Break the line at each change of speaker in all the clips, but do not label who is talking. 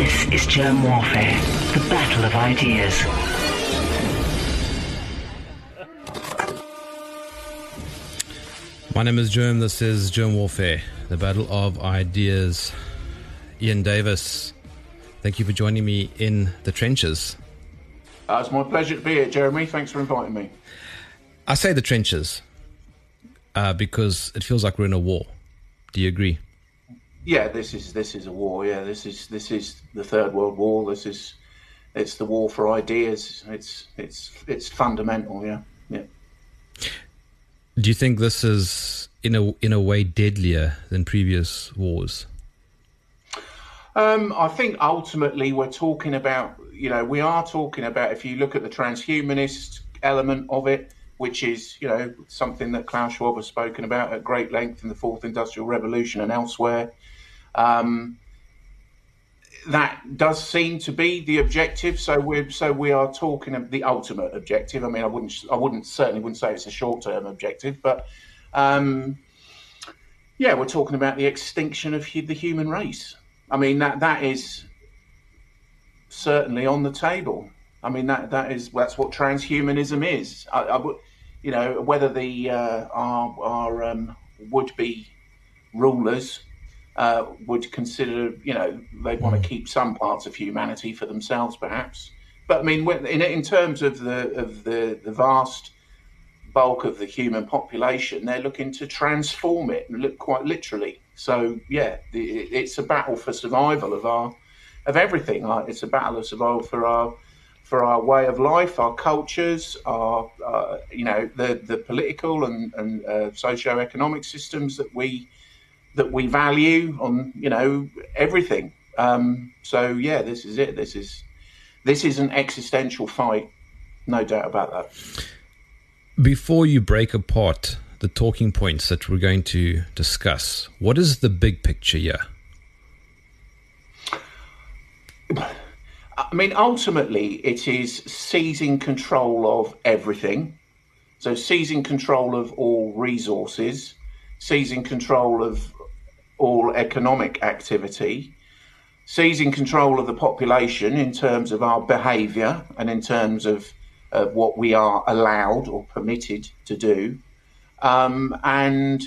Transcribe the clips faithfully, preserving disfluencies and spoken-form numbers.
This is Germ Warfare, the battle of ideas.
My name is Germ, this is Germ Warfare, the battle of ideas. Ian Davis, thank you for joining me in the trenches.
Uh, it's my pleasure to be here, Jeremy. Thanks for inviting me.
I say the trenches uh, because it feels like we're in a war. Do you agree?
Yeah, this is this is a war. Yeah, this is this is the Third World War. This is it's the war for ideas. It's it's it's fundamental. Yeah, yeah.
Do you think this is in a in a way deadlier than previous wars?
Um, I think ultimately we're talking about, you know, we are talking about, if you look at the transhumanist element of it, which is, you know, something that Klaus Schwab has spoken about at great length in the Fourth Industrial Revolution and elsewhere. Um, that does seem to be the objective. So we're so we are talking of the ultimate objective. I mean, I wouldn't, I wouldn't certainly wouldn't say it's a short-term objective, but um, yeah, we're talking about the extinction of hu- the human race. I mean, that that is certainly on the table. I mean, that that is that's what transhumanism is. I, I would, you know, whether the uh, our our um, would-be rulers uh, would consider, you know, they want to keep some parts of humanity for themselves, perhaps. But I mean, in in terms of the of the, the vast bulk of the human population, they're looking to transform it, and look quite literally. So yeah, the, it's a battle for survival of our of everything. Like, it's a battle of survival for our for our way of life, our cultures, our uh, you know the the political and and uh, socio-economic systems that we that we value on, you know, everything. Um, so yeah, this is it. This is this is an existential fight, no doubt about that.
Before you break apart the talking points that we're going to discuss, what is the big picture here?
I mean, ultimately, it is seizing control of everything. So seizing control of all resources, seizing control of all economic activity, seizing control of the population in terms of our behaviour and in terms of uh, what we are allowed or permitted to do, um, and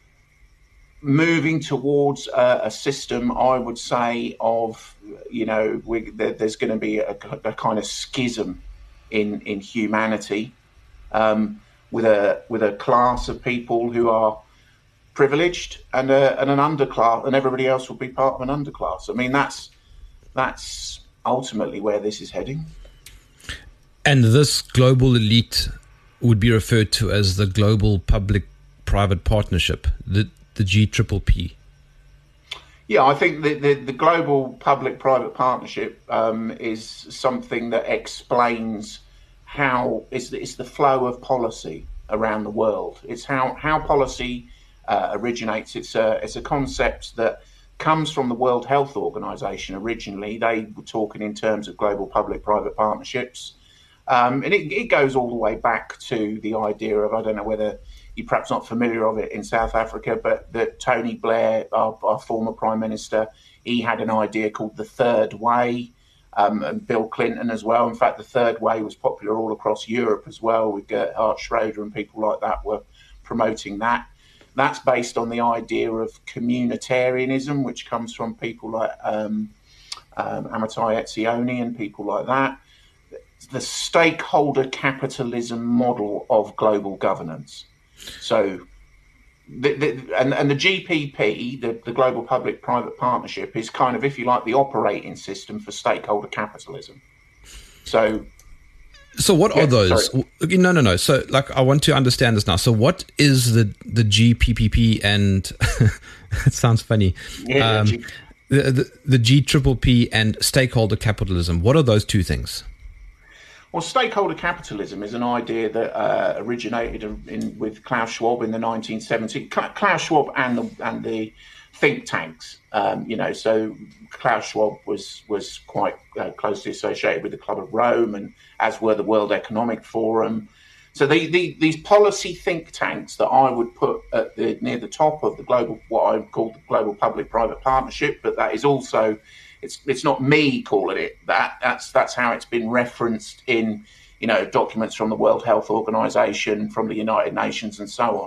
moving towards a, a system, I would say, of, you know, we, there, there's going to be a, a kind of schism in in humanity, um, with a with a class of people who are privileged and a, and an underclass, and everybody else will be part of an underclass. I mean, that's that's ultimately where this is heading.
And this global elite would be referred to as the Global Public-Private Partnership, the the G P P P.
Yeah, I think the, the, the Global Public-Private Partnership um, is something that explains how it's the, it's the flow of policy around the world. It's how how policy uh, originates. It's a it's a concept that comes from the World Health Organization. Originally, they were talking in terms of global public-private partnerships. Um, and it, it goes all the way back to the idea of, I don't know whether you're perhaps not familiar of it in South Africa, but that Tony Blair, our, our former Prime Minister, he had an idea called the Third Way, um, and Bill Clinton as well. In fact, the Third Way was popular all across Europe as well, with Gerhard Schroeder and people like that were promoting that. That's based on the idea of communitarianism, which comes from people like um, um, Amitai Etzioni and people like that. The stakeholder capitalism model of global governance. So, the, the, and, and the G P P, the, the Global Public-Private Partnership, is kind of, if you like, the operating system for stakeholder capitalism. So,
so what
yeah,
are those?
sorry.
No, no, no. So, like, I want to understand this now. So, what is the the G P P P? And it sounds funny.
Yeah,
um,
G-
the, the the G P P P and stakeholder capitalism. What are those two things?
Well, stakeholder capitalism is an idea that uh, originated in, in, with Klaus Schwab in the nineteen seventies. Klaus Schwab and the, and the think tanks, um, you know, so Klaus Schwab was was quite uh, closely associated with the Club of Rome, and as were the World Economic Forum. So the, the, these policy think tanks that I would put at the, near the top of the global, what I call the Global Public-Private Partnership, but that is also it's it's not me calling it that. That's that's how it's been referenced in, you know, documents from the World Health Organization, from the United Nations, and so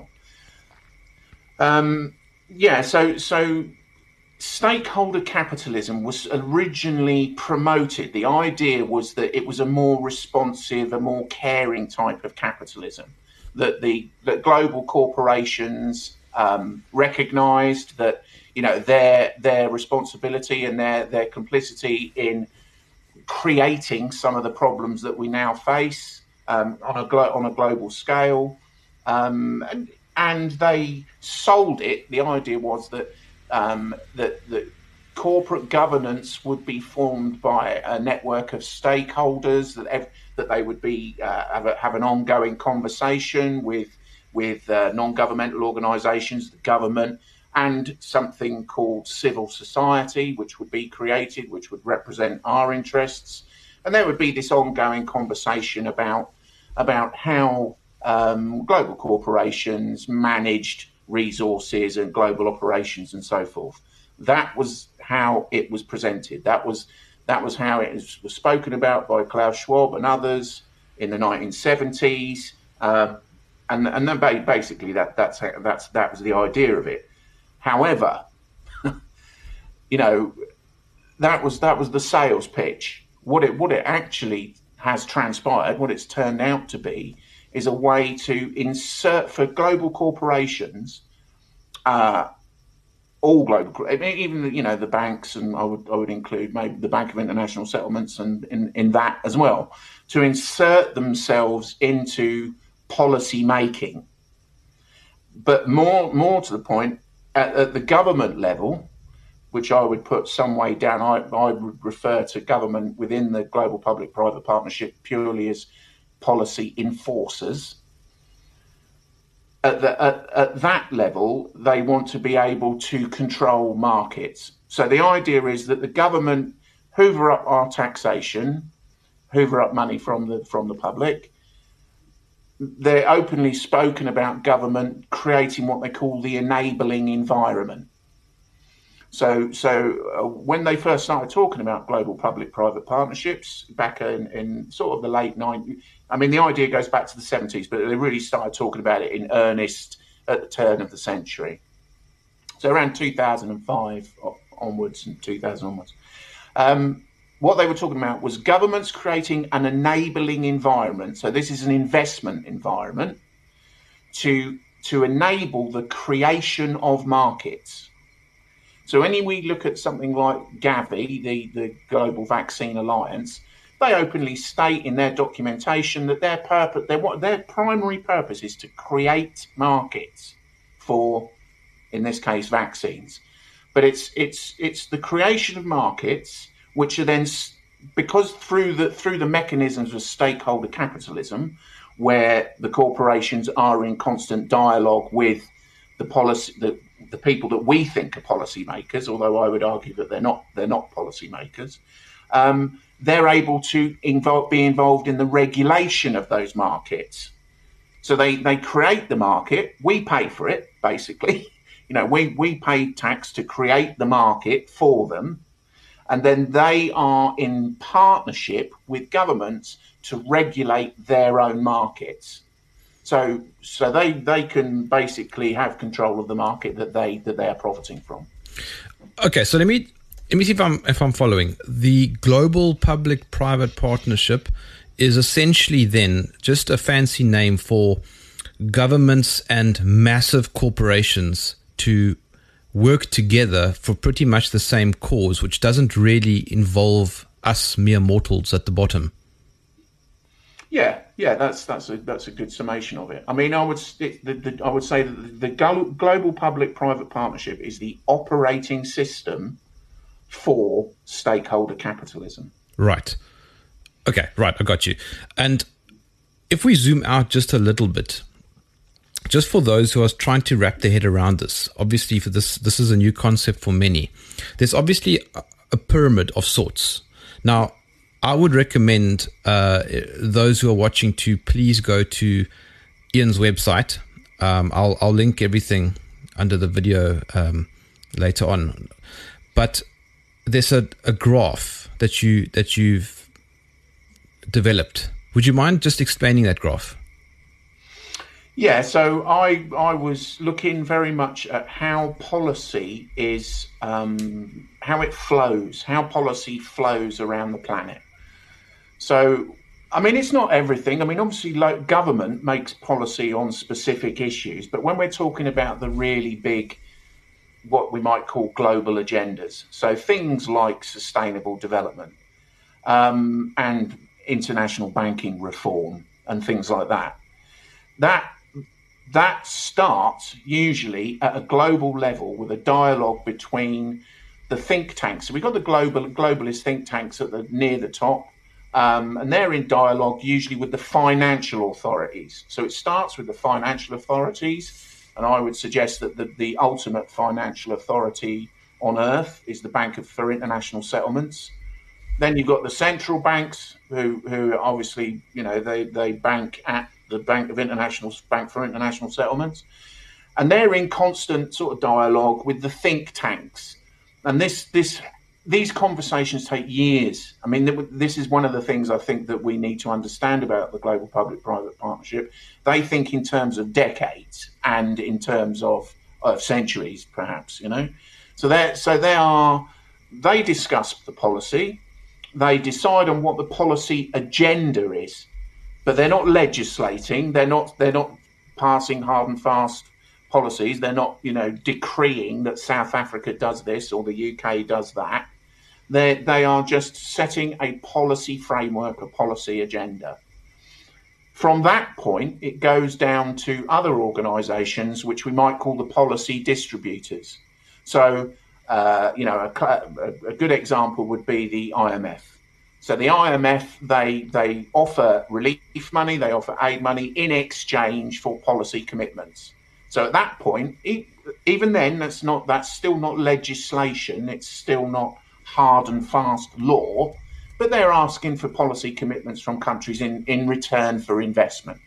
on. Um, yeah, so so stakeholder capitalism was originally promoted. The idea was that it was a more responsive, a more caring type of capitalism, that the that global corporations um, recognized that, you know, their their responsibility and their their complicity in creating some of the problems that we now face um, on a glo- on a global scale, um, and, and they sold it. The idea was that um, that that corporate governance would be formed by a network of stakeholders, that ev- that they would be uh, have, a, have an ongoing conversation with with uh, non-governmental organisations, the government, and something called civil society, which would be created, which would represent our interests. And there would be this ongoing conversation about, about how um, global corporations managed resources and global operations and so forth. That was how it was presented. That was that was how it was, was spoken about by Klaus Schwab and others in the nineteen seventies. Uh, and and then basically that that's that's that was the idea of it. However, you know, that was that was the sales pitch. What it what it actually has transpired, what it's turned out to be, is a way to insert for global corporations, uh, all global, even you know the banks, and I would I would include maybe the Bank of International Settlements and in, in that as well, to insert themselves into policy making. But more more to the point, At, at the government level, which I would put some way down, I, I would refer to government within the global public-private partnership purely as policy enforcers. At, the, at, at that level, they want to be able to control markets. So the idea is that the government hoover up our taxation, hoover up money from the from the public. They're openly spoken about government creating what they call the enabling environment. So, so uh, when they first started talking about global public-private partnerships back in, in sort of the late nineties, I mean, the idea goes back to the seventies, but they really started talking about it in earnest at the turn of the century. So around two thousand five onwards and two thousand onwards. Um, What they were talking about was governments creating an enabling environment. So this is an investment environment to, to enable the creation of markets. So when we look at something like Gavi, the, the Global Vaccine Alliance, they openly state in their documentation that their purpose, their, what, their primary purpose is to create markets for, in this case, vaccines. But it's it's it's the creation of markets, which are then, because through the through the mechanisms of stakeholder capitalism, where the corporations are in constant dialogue with the policy, the, the people that we think are policymakers, although I would argue that they're not they're not policymakers, um, they're able to involve, be involved in the regulation of those markets. So they, they create the market, we pay for it, basically. You know, we, we pay tax to create the market for them. And then they are in partnership with governments to regulate their own markets. So so they, they can basically have control of the market that they that they are profiting from.
Okay, so let me let me see if I'm if I'm following. The global public-private partnership is essentially then just a fancy name for governments and massive corporations to work together for pretty much the same cause, which doesn't really involve us mere mortals at the bottom.
Yeah, yeah, that's that's a that's a good summation of it. I mean, I would it, the, the, I would say that the, the global public-private partnership is the operating system for stakeholder capitalism.
Right. Okay. Right. I got you. And if we zoom out just a little bit, just for those who are trying to wrap their head around this, obviously for this, this is a new concept for many. There's obviously a, a pyramid of sorts. Now, I would recommend uh, those who are watching to please go to Ian's website. Um, I'll, I'll link everything under the video um, later on. But there's a, a graph that you that you've developed. Would you mind just explaining that graph?
Yeah, so I I was looking very much at how policy is, um, how it flows, how policy flows around the planet. So, I mean, it's not everything. I mean, obviously, like, government makes policy on specific issues, but when we're talking about the really big, what we might call global agendas, so things like sustainable development um, and international banking reform and things like that, that that starts usually at a global level with a dialogue between the think tanks. So we've got the global globalist think tanks at the near the top, um, and they're in dialogue usually with the financial authorities. So it starts with the financial authorities, and I would suggest that the, the ultimate financial authority on earth is the Bank for International Settlements. Then you've got the central banks, who who obviously, you know, they, they bank at the Bank of International Bank for International Settlements, and they're in constant sort of dialogue with the think tanks. And this this these conversations take years. I mean, this is one of the things I think that we need to understand about the global public-private partnership. They think in terms of decades and in terms of, of centuries, perhaps. You know, so they so they are they discuss the policy. They decide on what the policy agenda is, but they're not legislating. They're not. They're not passing hard and fast policies. They're not, you know, decreeing that South Africa does this or the U K does that. They they are just setting a policy framework, a policy agenda. From that point, it goes down to other organisations, which we might call the policy distributors. So. Uh, you know, a, a good example would be the I M F. So the I M F, they they offer relief money, they offer aid money in exchange for policy commitments. So at that point, even then, that's not that's still not legislation. It's still not hard and fast law, but they're asking for policy commitments from countries in, in return for investment.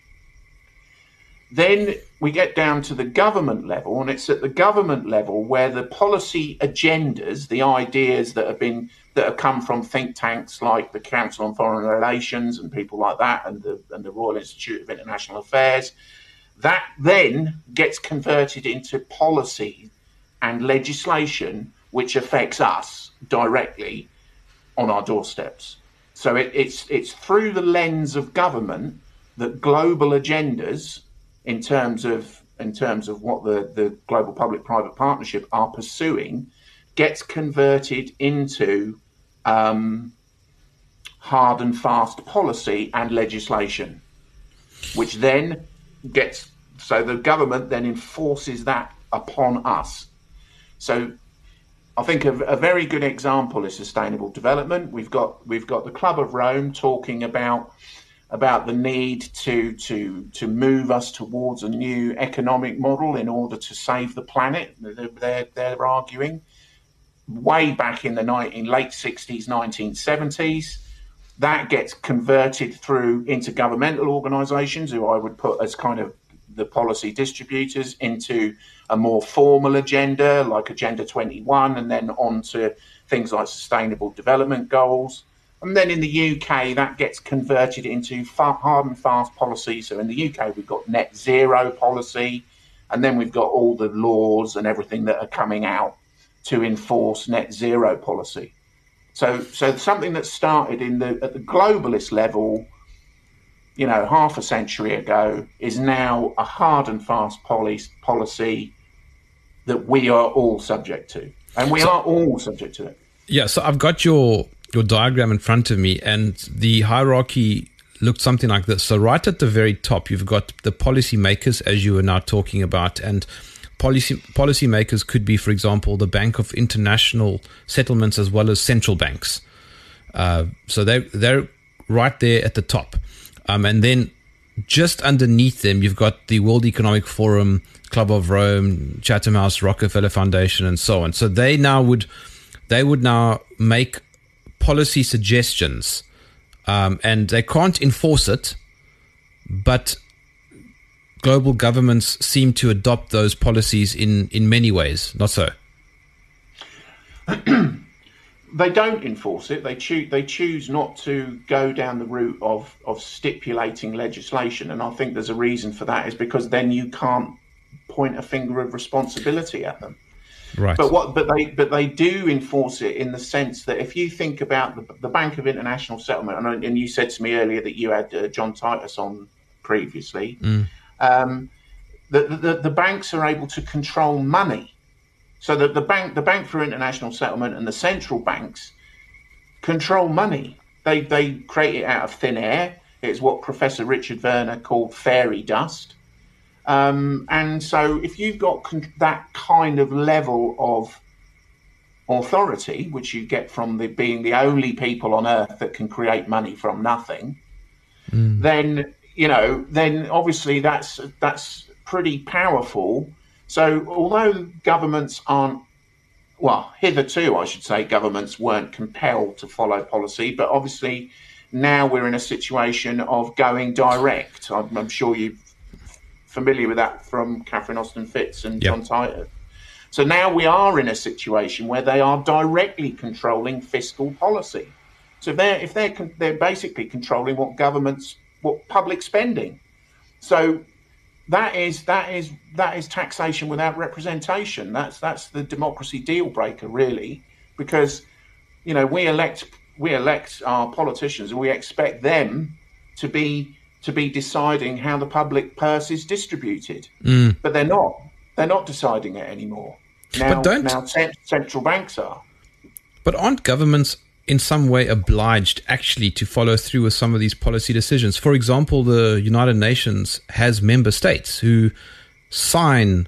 Then we get down to the government level, and it's at the government level where the policy agendas, the ideas that have been that have come from think tanks like the Council on Foreign Relations and people like that, and the and the Royal Institute of International Affairs, that then gets converted into policy and legislation which affects us directly on our doorsteps. So it, it's it's through the lens of government that global agendas, in terms of in terms of what the, the global public-private partnership are pursuing, gets converted into um, hard and fast policy and legislation, which then gets, so the government then enforces that upon us. So I think a, a very good example is sustainable development. We've got we've got the Club of Rome talking about about the need to to to move us towards a new economic model in order to save the planet. They're they're arguing way back in the nineteen, late sixties, nineteen seventies. That gets converted through intergovernmental organisations, who I would put as kind of the policy distributors, into a more formal agenda like Agenda twenty-one, and then on to things like sustainable development goals. And then in the U K, that gets converted into hard and fast policy. So in the U K, we've got net zero policy, and then we've got all the laws and everything that are coming out to enforce net zero policy. So, so something that started in the at the globalist level, you know, half a century ago, is now a hard and fast policy policy that we are all subject to, and we so, are all subject to it.
Yeah. So I've got your. your diagram in front of me, and the hierarchy looked something like this. So right at the very top, you've got the policy makers, as you were now talking about, and policy policy makers could be, for example, the Bank of International Settlements as well as central banks. Uh, so they they're right there at the top, um, and then just underneath them, you've got the World Economic Forum, Club of Rome, Chatham House, Rockefeller Foundation, and so on. So they now would they would now make policy suggestions, um, and they can't enforce it, but global governments seem to adopt those policies in, in many ways, not so?
they don't enforce it. They choose they choose not to go down the route of of stipulating legislation, and I think there's a reason for that. Is because then you can't point a finger of responsibility at them.
Right.
But what? But they but they do enforce it in the sense that if you think about the, the Bank of International Settlement, and, and you said to me earlier that you had uh, John Titus on previously,
mm.
um, the, the the banks are able to control money. So that the bank, the Bank for International Settlement, and the central banks control money. They they create it out of thin air. It's what Professor Richard Werner called fairy dust. Um, and so, if you've got con- that kind of level of authority, which you get from the, being the only people on earth that can create money from nothing, mm. then you know, then obviously that's that's pretty powerful. So although governments aren't, well, hitherto, I should say, governments weren't compelled to follow policy, but obviously now we're in a situation of going direct. I'm, I'm sure you're familiar with that from Catherine Austin Fitts and
yep.
John Titus. So now we are in a situation where they are directly controlling fiscal policy. So they're, if they're, they're basically controlling what governments, what public spending. So That is that is that is taxation without representation. That's that's the democracy deal breaker, really, because you know we elect we elect our politicians and we expect them to be to be deciding how the public purse is distributed,
mm.
but they're not. They're not deciding it anymore. Now,
but don't,
now central banks are.
But aren't governments in some way obliged actually to follow through with some of these policy decisions? For example, the United Nations has member states who sign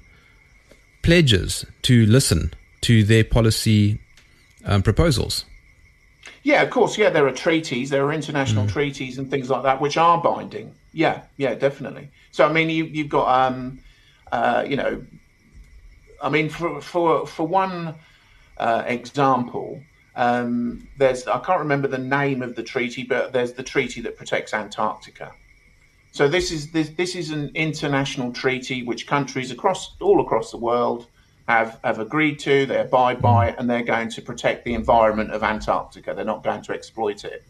pledges to listen to their policy um, proposals.
Yeah, of course. Yeah, there are treaties, there are international mm. treaties and things like that, which are binding. Yeah, yeah, definitely. So, I mean, you, you've got, um, uh, you know, I mean, for, for, for one uh, example, Um, there's I can't remember the name of the treaty, but there's the treaty that protects Antarctica. So this is this this is an international treaty which countries across all across the world have have agreed to. They abide by it, and they're going to protect the environment of Antarctica. They're not going to exploit it.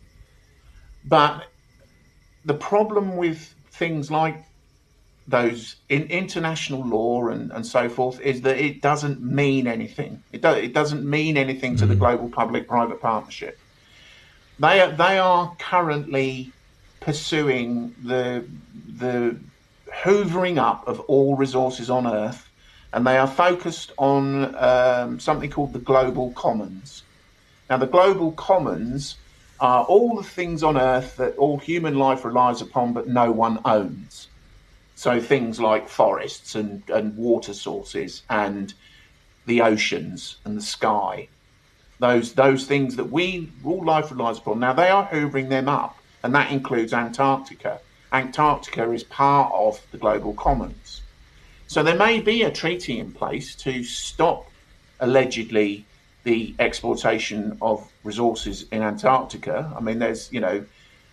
But the problem with things like those in international law and, and so forth is that it doesn't mean anything. It, do, it doesn't mean anything to mm. the global public-private partnership. They are, they are currently pursuing the the hoovering up of all resources on Earth, and they are focused on um, something called the global commons. Now, the global commons are all the things on Earth that all human life relies upon, but no one owns. So things like forests and, and water sources and the oceans and the sky, those those things that we all life relies upon. Now they are hoovering them up, and that includes Antarctica. Antarctica is part of the global commons. So there may be a treaty in place to stop allegedly the exploitation of resources in Antarctica. I mean, there's you know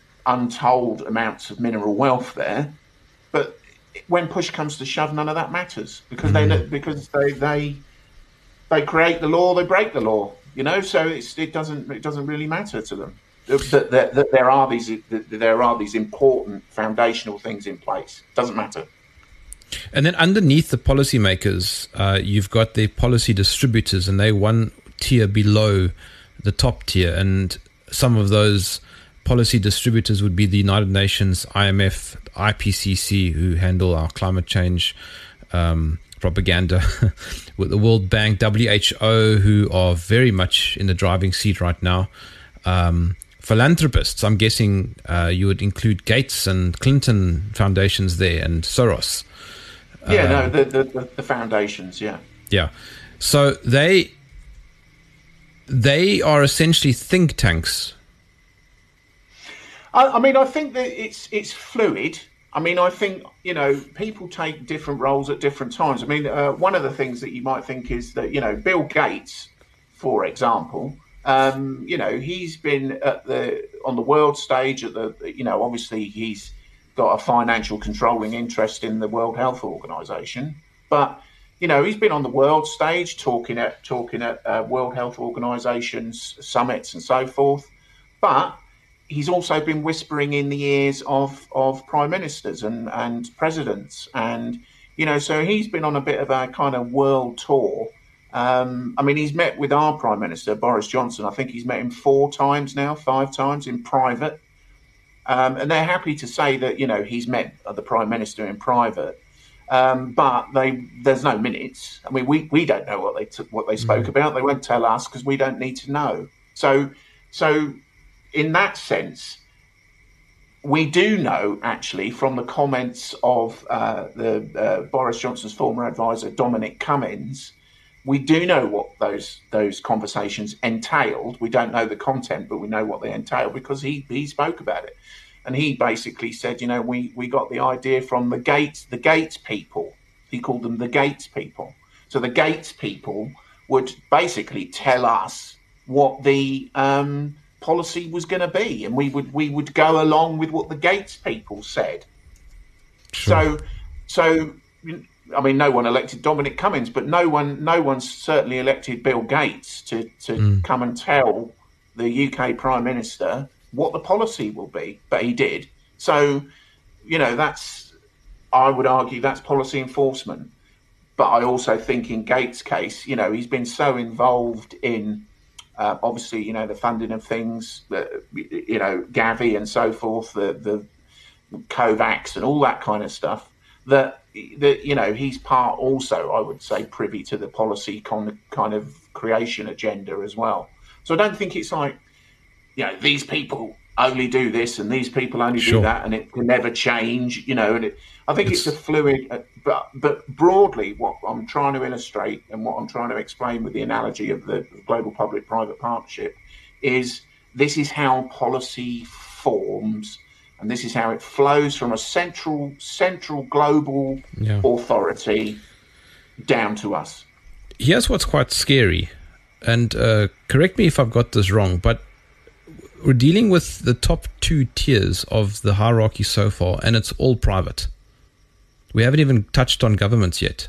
untold amounts of mineral wealth there, but when push comes to shove, none of that matters because mm. they because they they they create the law, they break the law, you know. So it's, it doesn't it doesn't really matter to them that, that, that there are these that there are these important foundational things in place. It doesn't matter.
And then underneath the policymakers, uh, you've got the policy distributors, and they're one tier below the top tier, and some of those policy distributors would be the United Nations, I M F, I P C C, who handle our climate change um, propaganda, with the World Bank, W H O, who are very much in the driving seat right now. Um, philanthropists, I'm guessing uh, you would include Gates and Clinton foundations there, and Soros.
Yeah,
uh,
no, the, the, the foundations, yeah.
Yeah. So they they are essentially think tanks.
I, I mean, I think that it's it's fluid. I mean, I think, you know, people take different roles at different times. I mean, uh, one of the things that you might think is that, you know, Bill Gates, for example, um, you know, he's been at the on the world stage at the, you know, obviously he's got a financial controlling interest in the World Health Organization, but you know, he's been on the world stage talking at talking at uh, World Health Organization's summits and so forth, but he's also been whispering in the ears of of prime ministers and and presidents, and you know, so he's been on a bit of a kind of world tour. Um, I mean, he's met with our Prime Minister, Boris Johnson. I think he's met him four times now, five times in private. Um, and they're happy to say that, you know, he's met the Prime Minister in private. Um, but they there's no minutes. I mean, we, we don't know what they t- what they spoke mm. about. They won't tell us because we don't need to know. So, so in that sense, we do know, actually, from the comments of uh, the uh, Boris Johnson's former advisor, Dominic Cummings, we do know what those those conversations entailed. We don't know the content, but we know what they entail because he he spoke about it, and he basically said, you know, we we got the idea from the Gates the Gates people. He called them the Gates people. So the Gates people would basically tell us what the um, policy was going to be, and we would we would go along with what the Gates people said. Sure. So so. I mean, no one elected Dominic Cummings, but no one, no one certainly elected Bill Gates to, to mm. come and tell the U K Prime Minister what the policy will be. But he did. So, you know, that's, I would argue that's policy enforcement. But I also think in Gates' case, you know, he's been so involved in, uh, obviously, you know, the funding of things, uh, you know, Gavi and so forth, the, the COVAX and all that kind of stuff, that, that, you know, he's part also, I would say, privy to the policy con- kind of creation agenda as well. So I don't think it's like, you know, these people only do this and these people only sure. do that and it can never change, you know. And it, I think it's, it's a fluid, uh, but but broadly what I'm trying to illustrate and what I'm trying to explain with the analogy of the global public-private partnership is this is how policy forms. And this is how it flows from a central, central global yeah. authority down to us.
Here's what's quite scary, and uh, correct me if I've got this wrong, but we're dealing with the top two tiers of the hierarchy so far, and it's all private. We haven't even touched on governments yet.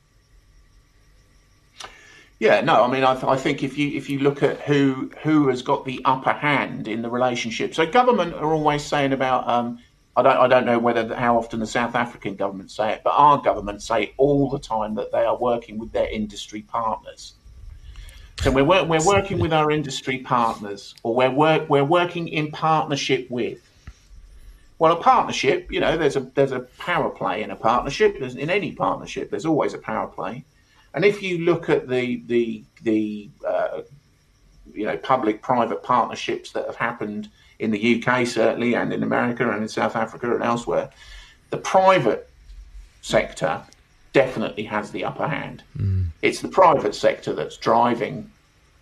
Yeah, no, I mean, I, th- I think if you if you look at who who has got the upper hand in the relationship, so government are always saying about, um, I don't I don't know whether how often the South African government say it, but our government say all the time that they are working with their industry partners. So we're wor- we're working with our industry partners, or we're work we're working in partnership with. Well, a partnership, you know, there's a there's a power play in a partnership. There's, in any partnership, there's always a power play. And if you look at the the the uh, you know public-private partnerships that have happened in the U K certainly, and in America and in South Africa and elsewhere, the private sector definitely has the upper hand. Mm. It's the private sector that's driving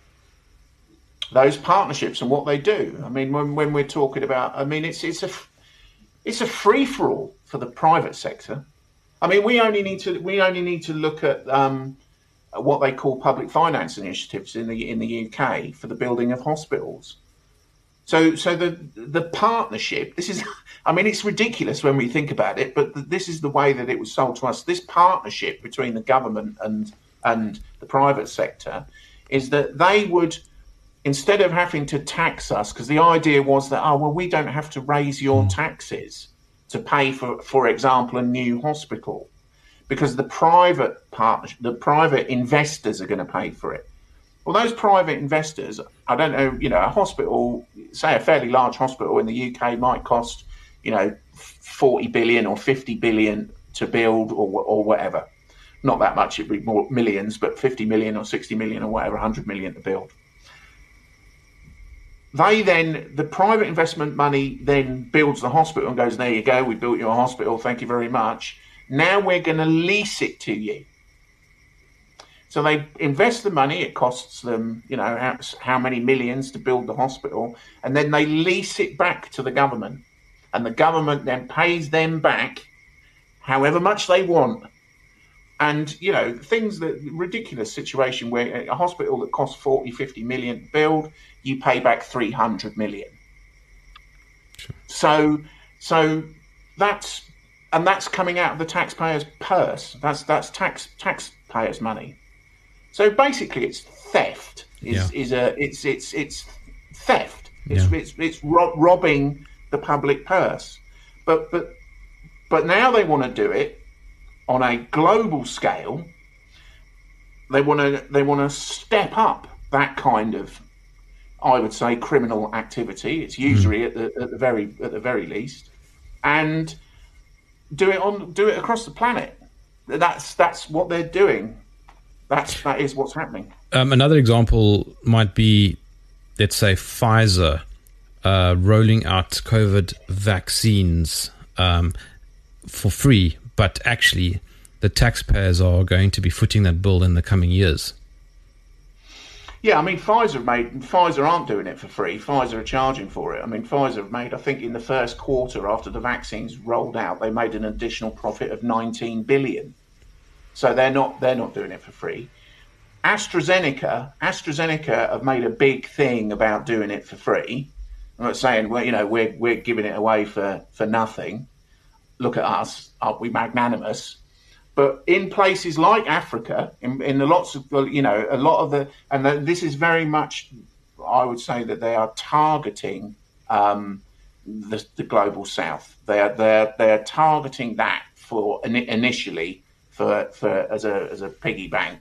those partnerships and what they do. I mean, when when we're talking about, I mean, it's it's a it's a free-for-all for the private sector. I mean, we only need to we only need to look at um, what they call public finance initiatives in the in the U K for the building of hospitals. So, so the the partnership. This is, I mean, it's ridiculous when we think about it, but this is the way that it was sold to us. This partnership between the government and and the private sector is that they would, instead of having to tax us, because the idea was that, oh well, we don't have to raise your taxes to pay for, for example, a new hospital, because the private part, the private investors are going to pay for it. Well, those private investors, I don't know, you know, a hospital, say a fairly large hospital in the U K might cost, you know, forty billion or fifty billion to build or or whatever. Not that much, it'd be more millions, but fifty million or sixty million or whatever, one hundred million to build. They then, the private investment money then builds the hospital and goes, there you go, we built you a hospital, thank you very much. Now we're going to lease it to you. So they invest the money, it costs them, you know, how, how many millions to build the hospital, and then they lease it back to the government. And the government then pays them back however much they want. And, you know, things that ridiculous situation where a hospital that costs forty, fifty million to build, you pay back three hundred million. Sure. So, so that's, and that's coming out of the taxpayer's purse. That's, that's tax, tax pay us money. So basically, it's theft. Is
Yeah.
is a it's it's it's theft. It's
Yeah.
it's it's ro- robbing the public purse. But but but now they want to do it on a global scale. They want to they want to step up that kind of, I would say, criminal activity. It's usury at the at the very at the very least, and do it on do it across the planet. That's that's what they're doing. That's that is what's happening.
Um, another example might be, let's say, Pfizer uh, rolling out COVID vaccines um, for free, but actually the taxpayers are going to be footing that bill in the coming years.
Yeah, I mean, Pfizer made Pfizer aren't doing it for free. Pfizer are charging for it. I mean, Pfizer have made, I think, in the first quarter after the vaccines rolled out, they made an additional profit of nineteen billion. So they're not they're not doing it for free. AstraZeneca, AstraZeneca have made a big thing about doing it for free. I'm not saying, well, you know, we're we're giving it away for, for nothing. Look at us, aren't we magnanimous? But in places like Africa, in, in the lots of, you know, a lot of the, and the, this is very much, I would say that they are targeting um, the, the global south. They are they're they're targeting that for initially for for as a as a piggy bank.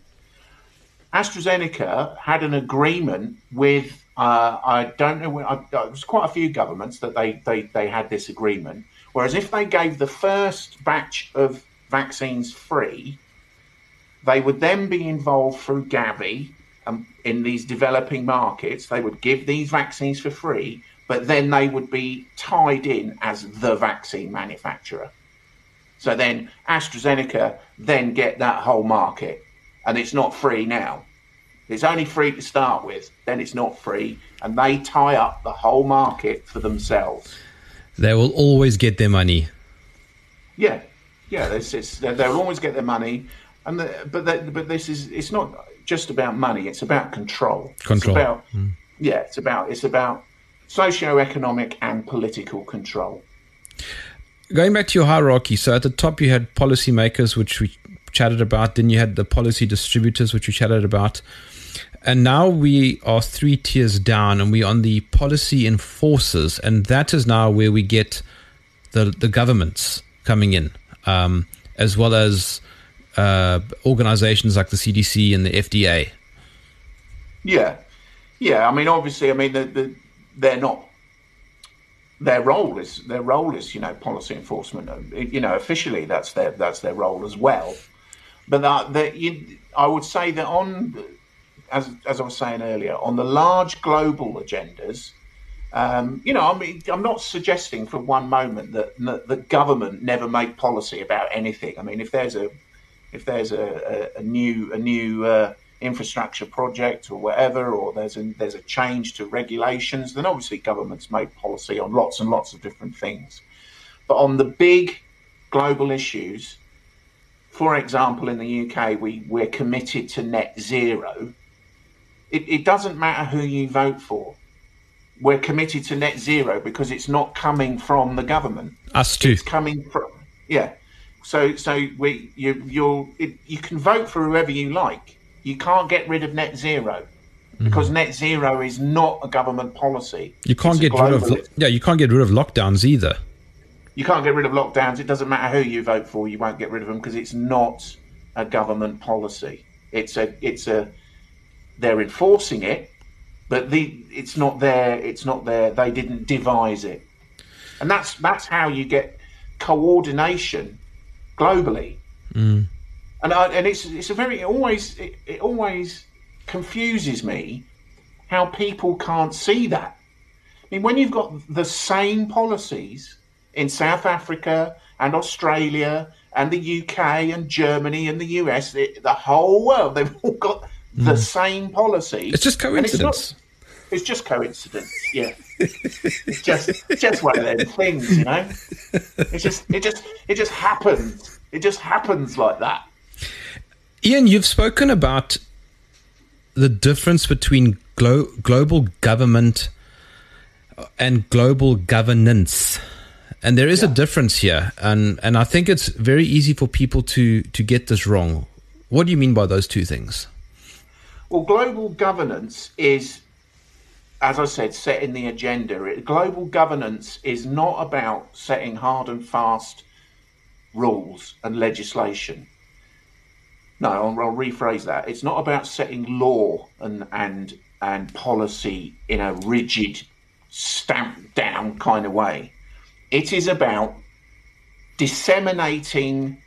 AstraZeneca had an agreement with uh, I don't know when, I, it was quite a few governments that they they they had this agreement. Whereas if they gave the first batch of vaccines free, they would then be involved through Gavi um, in these developing markets. They would give these vaccines for free, but then they would be tied in as the vaccine manufacturer. So then AstraZeneca then get that whole market, and it's not free now. It's only free to start with, then it's not free, and they tie up the whole market for themselves.
They will always get their money.
Yeah. Yeah, it's, it's, they'll always get their money, and the, but they, but this is it's not just about money. It's about control.
Control.
It's about,
mm.
Yeah, it's about it's about socio-economic and political control.
Going back to your hierarchy, so at the top you had policymakers, which we chatted about. Then you had the policy distributors, which we chatted about, and now we are three tiers down, and we're on the policy enforcers, and that is now where we get the the governments coming in. Um, as well as uh, organizations like the C D C and the F D A.
Yeah, yeah. I mean, obviously, I mean, the, the, they're not. Their role is their role is you know policy enforcement. You know, officially, that's their that's their role as well. But that, that you, I would say that on, as as I was saying earlier, on the large global agendas. Um, you know, I mean, I'm not suggesting for one moment that that the government never make policy about anything. I mean, if there's a if there's a, a, a new a new uh, infrastructure project or whatever, or there's a there's a change to regulations, then obviously governments make policy on lots and lots of different things. But on the big global issues, for example, in the U K, we we're committed to net zero. It, it doesn't matter who you vote for. We're committed to net zero because it's not coming from the government.
Us too.
It's coming from, yeah. So, so we, you, you're, it, you can vote for whoever you like. You can't get rid of net zero because mm. net zero is not a government policy.
You can't get rid of, yeah, you can't get rid of lockdowns either.
You can't get rid of lockdowns. It doesn't matter who you vote for. You won't get rid of them because it's not a government policy. It's a, it's a, they're enforcing it. But the it's not there. It's not there. They didn't devise it, and that's that's how you get coordination globally.
Mm.
And I, and it's it's a very it always it, it always confuses me how people can't see that. I mean, when you've got the same policies in South Africa and Australia and the U K and Germany and the U S, the, the whole world, they've all got the mm. same policy.
It's just coincidence.
It's, not, it's just coincidence, yeah. It's just just one of them things, you know. It's just it just it just happens. It just happens like that.
Ian, you've spoken about the difference between glo- global government and global governance. And there is yeah. a difference here. And, and I think it's very easy for people to, to get this wrong. What do you mean by those two things?
Well, global governance is, as I said, setting the agenda. It, global governance is not about setting hard and fast rules and legislation. No, I'll, I'll rephrase that. It's not about setting law and and and policy in a rigid, stamped down kind of way. It is about disseminating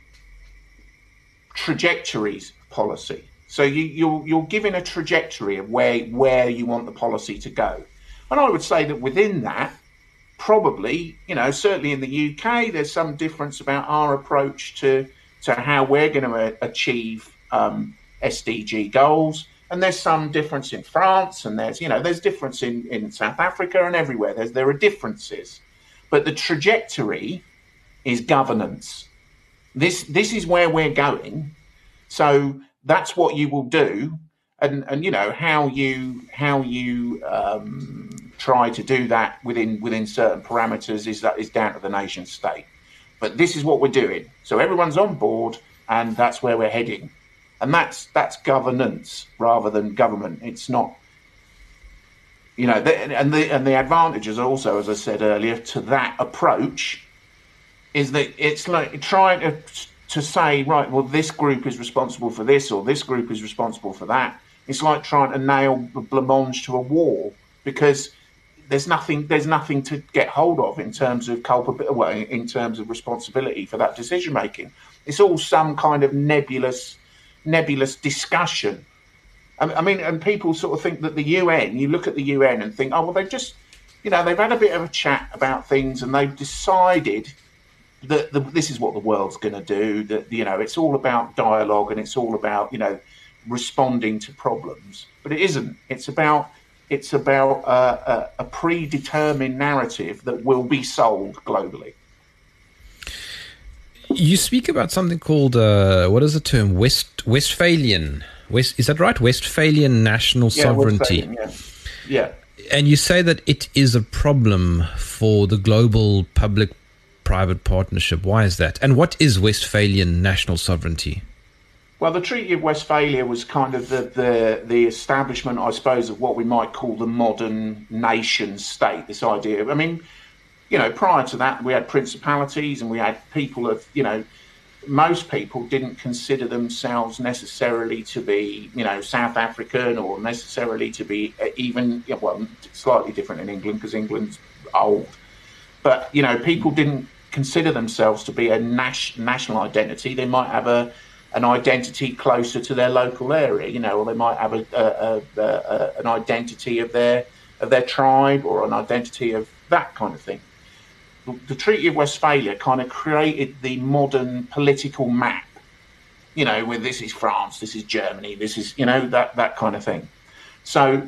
trajectories of policy. So you, you're you're given a trajectory of where where you want the policy to go, and I would say that within that, probably, you know, certainly in the U K, there's some difference about our approach to to how we're going to achieve um, S D G goals, and there's some difference in France, and there's you know there's difference in in South Africa and everywhere. There's there are differences, but the trajectory is governance. This this is where we're going. So that's what you will do, and and you know how you how you um, try to do that within within certain parameters is that is down to the nation state. But this is what we're doing. So everyone's on board, and that's where we're heading, and that's that's governance rather than government. It's not, you know, the, and the and the advantages also, as I said earlier, to that approach is that it's like trying to. to say, right, well, this group is responsible for this or this group is responsible for that. It's like trying to nail blancmange to a wall because there's nothing there's nothing to get hold of in terms of culpability, well, in terms of responsibility for that decision making. It's all some kind of nebulous nebulous discussion. I mean, and people sort of think that the U N, you look at the U N and think, oh, well, they've just, you know, they've had a bit of a chat about things and they've decided that the, this is what the world's going to do, that, you know, it's all about dialogue and it's all about, you know, responding to problems. But it isn't. It's about it's about uh, a, a predetermined narrative that will be sold globally.
You speak about something called, uh, what is the term, West Westphalian. West, is that right? Westphalian national
yeah,
sovereignty.
Yeah. yeah.
And you say that it is a problem for the global public private partnership. Why is that? And what is Westphalian national sovereignty?
Well, the Treaty of Westphalia was kind of the, the, the establishment, I suppose, of what we might call the modern nation state, this idea of, I mean, you know, prior to that, we had principalities and we had people of, you know, most people didn't consider themselves necessarily to be, you know, South African or necessarily to be even, well, slightly different in England because England's old. But, you know, people didn't consider themselves to be a nas- national identity. They might have a an identity closer to their local area, you know, or they might have a, a, a, a an identity of their of their tribe or an identity of that kind of thing. The, the Treaty of Westphalia kind of created the modern political map, you know, where this is France, this is Germany, this is, you know, that that kind of thing. So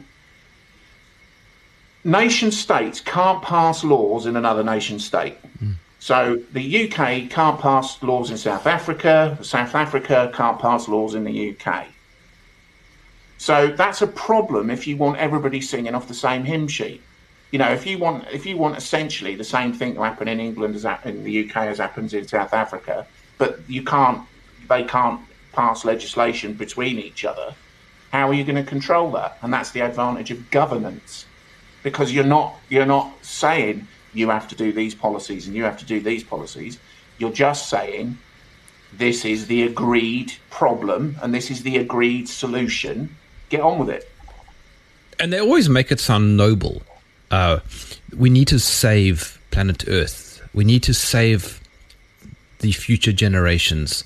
nation states can't pass laws in another nation state. Mm. So the U K can't pass laws in South Africa. South Africa can't pass laws in the U K. So that's a problem if you want everybody singing off the same hymn sheet. You know, if you want if you want essentially the same thing to happen in England as in the U K as happens in South Africa, but you can't, they can't pass legislation between each other, how are you going to control that? And that's the advantage of governance. Because you're not you're not saying you have to do these policies and you have to do these policies. You're just saying this is the agreed problem and this is the agreed solution. Get on with it.
And they always make it sound noble. Uh, we need to save planet Earth. We need to save the future generations.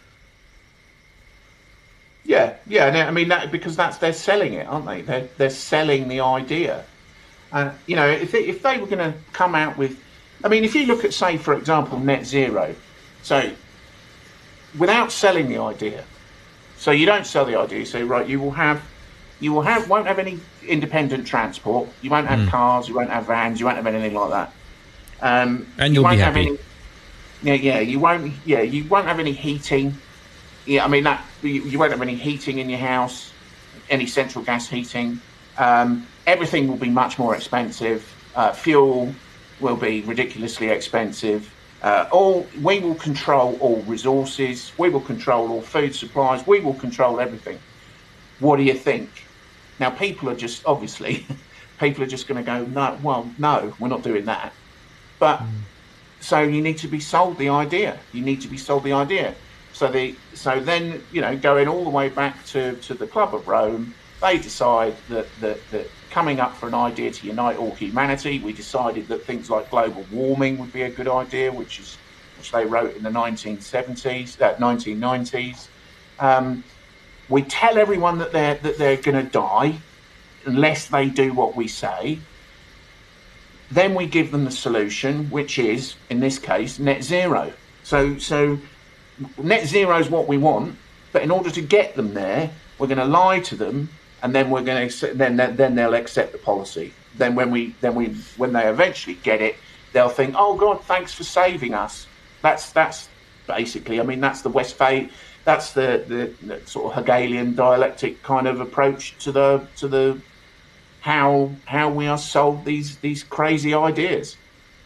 Yeah, yeah. I mean, that, because that's they're selling it, aren't they? They're they're selling the idea. And, uh, you know, if they, if they were going to come out with, I mean, if you look at, say, for example, net zero, so without selling the idea, so you don't sell the idea, you say, right, you will have, you will have, won't have any independent transport, you won't have mm. cars, you won't have vans, you won't have anything like that. Um,
and you'll
you won't
be
have
happy.
Any, yeah, yeah, you won't, yeah, you won't have any heating. Yeah, I mean, that you, you won't have any heating in your house, any central gas heating. Um, everything will be much more expensive. Uh, fuel will be ridiculously expensive. Uh, all we will control all resources. We will control all food supplies. We will control everything. What do you think? Now, people are just obviously, people are just going to go, no, well, no, we're not doing that. But mm. so you need to be sold the idea. You need to be sold the idea. So the so then you know going all the way back to, to the Club of Rome, they decide that that that. Coming up for an idea to unite all humanity, we decided that things like global warming would be a good idea, which is which they wrote in the nineteen seventies, uh, nineteen nineties. Um, we tell everyone that they're that they're going to die unless they do what we say. Then we give them the solution, which is in this case net zero. So so net zero is what we want, but in order to get them there, we're going to lie to them. And then we're going to then then they'll accept the policy. Then when we then we when they eventually get it, they'll think, "Oh God, thanks for saving us." That's that's basically. I mean, that's the Westphal. That's the, the the sort of Hegelian dialectic kind of approach to the to the how how we are sold these these crazy ideas.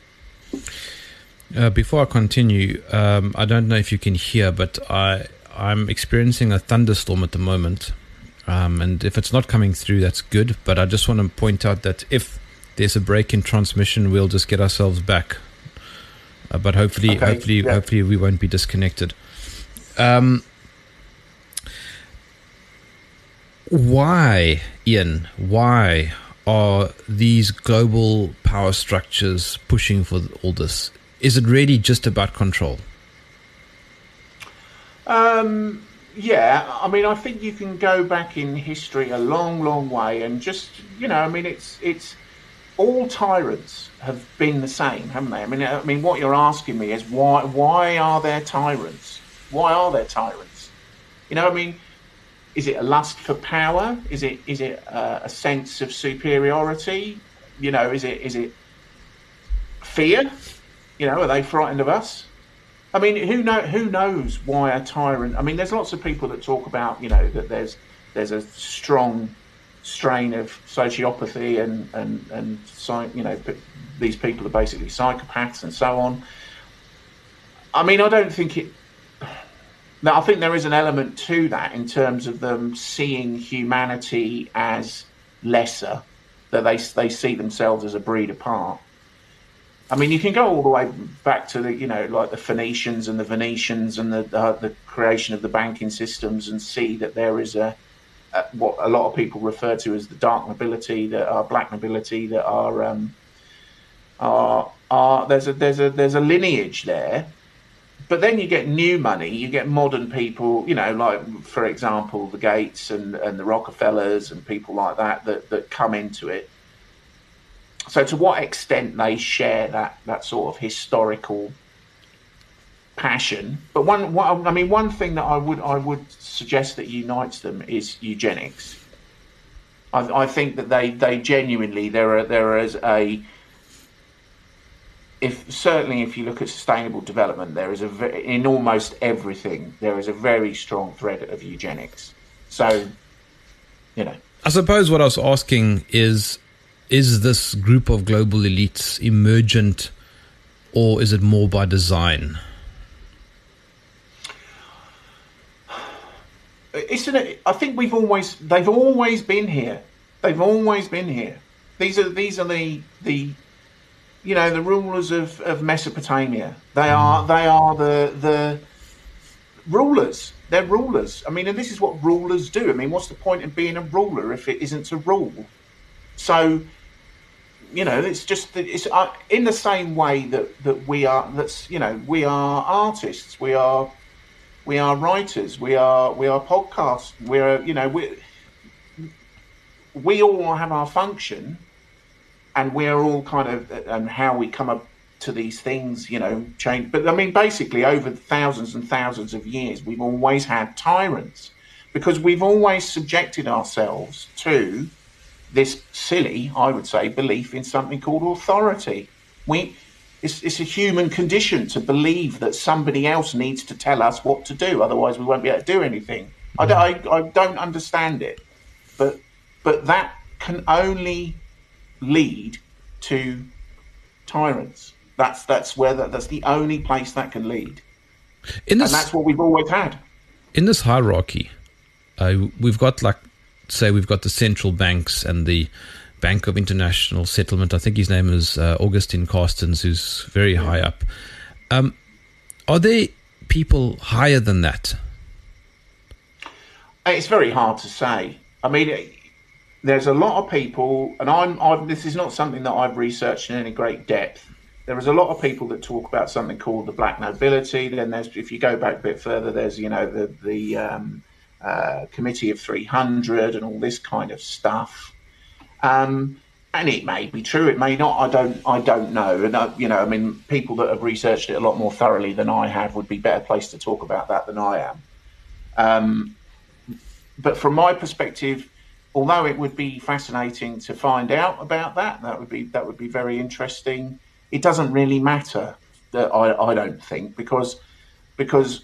Uh, before I continue, um, I don't know if you can hear, but I I'm experiencing a thunderstorm at the moment. Um, and if it's not coming through, that's good. But I just want to point out that if there's a break in transmission, we'll just get ourselves back. Uh, but hopefully, okay, hopefully, yeah. hopefully, we won't be disconnected. Um, why, Ian? Why are these global power structures pushing for all this? Is it really just about control?
Um. Yeah, I mean, I think you can go back in history a long, long way, and just you know, I mean, it's it's all tyrants have been the same, haven't they? I mean, I mean, what you're asking me is why why are there tyrants? Why are there tyrants? You know, I mean, is it a lust for power? Is it is it a, a sense of superiority? You know, is it is it fear? You know, are they frightened of us? I mean, who know who knows why a tyrant? I mean, there's lots of people that talk about, you know, that there's there's a strong strain of sociopathy and and and you know, these people are basically psychopaths and so on. I mean, I don't think it. Now, I think there is an element to that in terms of them seeing humanity as lesser, that they they see themselves as a breed apart. I mean, you can go all the way back to the, you know, like the Phoenicians and the Venetians and the uh, the creation of the banking systems, and see that there is a, a what a lot of people refer to as the dark nobility, that are black nobility, that are um, are are there's a there's a there's a lineage there. But then you get new money, you get modern people, you know, like for example the Gates and and the Rockefellers and people like that that that come into it. So to what extent they share that, that sort of historical passion. But one, one, I mean, one thing that I would I would suggest that unites them is eugenics. I, I think that they, they genuinely there are there is a if certainly if you look at sustainable development, there is a in almost everything there is a very strong thread of eugenics. So, you know,
I suppose what I was asking is. Is this group of global elites emergent, or is it more by design?
Isn't it? I think we've always they've always been here. They've always been here. These are these are the the you know the rulers of, of Mesopotamia. They are they are the the rulers. They're rulers. I mean, and this is what rulers do. I mean, what's the point of being a ruler if it isn't to rule? So. You know, it's just it's uh, in the same way that, that we are. That's you know, we are artists. We are we are writers. We are we are podcasts. We're you know we we all have our function, and we're all kind of and how we come up to these things. You know, change. But I mean, basically, over thousands and thousands of years, we've always had tyrants because we've always subjected ourselves to. This silly, I would say, belief in something called authority. We, it's, it's a human condition to believe that somebody else needs to tell us what to do, otherwise we won't be able to do anything. I, don't, I, I don't understand it, but but that can only lead to tyrants. That's that's where that, that's the only place that can lead,
In this,
and that's what we've always had.
in this hierarchy, uh, we've got, like, say, we've got the central banks and the Bank of International Settlement. I think his name is uh, Augustine Carstens, who's very high up. Um, are there people higher than that?
It's very hard to say. I mean, there's a lot of people, and I'm, I'm. This is not something that I've researched in any great depth. There is a lot of people that talk about something called the black nobility. Then there's, if you go back a bit further, there's, you know, the the um, uh, Committee of three hundred and all this kind of stuff. Um, and it may be true, it may not. I don't, I don't know. And uh, you know, I mean, people that have researched it a lot more thoroughly than I have would be better placed to talk about that than I am. Um, but from my perspective, although it would be fascinating to find out about that, that would be that would be very interesting. It doesn't really matter, that I, I don't think, because because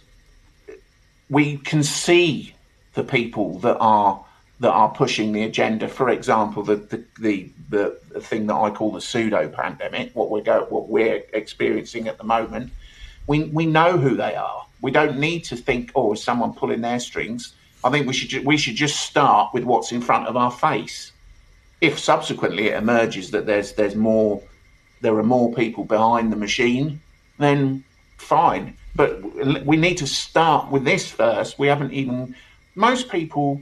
we can see the people that are that are pushing the agenda. For example, the the the, the, the thing that I call the pseudo pandemic, what we're go, what we're experiencing at the moment. We we know who they are. We don't need to think, oh, is someone pulling their strings? I think we should ju- we should just start with what's in front of our face. If subsequently it emerges that there's there's more, there are more people behind the machine, then fine. But we need to start with this first. We haven't even. Most people